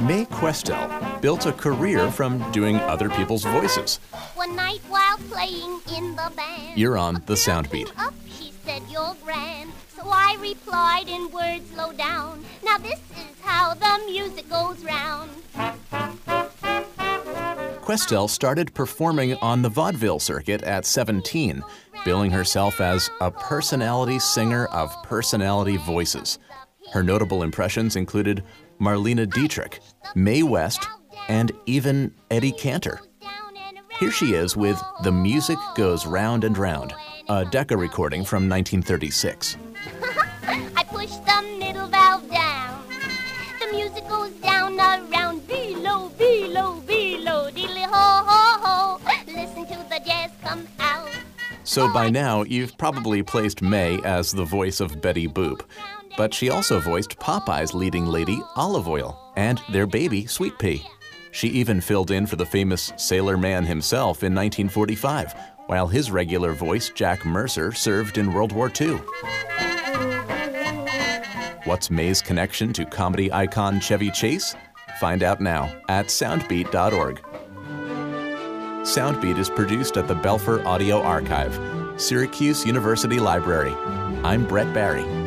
Mae Questel built a career from doing other people's voices. One night while playing in the band, You're on The Soundbeat. up, she said, "You're grand." So I replied in words low down, "Now this is how the music goes round." Questel started performing on the vaudeville circuit at 17, billing herself as a personality singer of personality voices. Her notable impressions included Marlene Dietrich, Mae West, and even Eddie Cantor. Here she is with The Music Goes Round and Round, a Decca recording from 1936. I push the middle valve down. The music goes down around, below, below, below, diddly ho ho ho. Listen to the jazz come out. So by now, you've probably placed Mae as the voice of Betty Boop. But she also voiced Popeye's leading lady, Olive Oyl, and their baby, Sweet Pea. She even filled in for the famous Sailor Man himself in 1945, while his regular voice, Jack Mercer, served in World War II. What's Mae's connection to comedy icon Chevy Chase? Find out now at soundbeat.org. Soundbeat is produced at the Belfer Audio Archive, Syracuse University Library. I'm Brett Barry.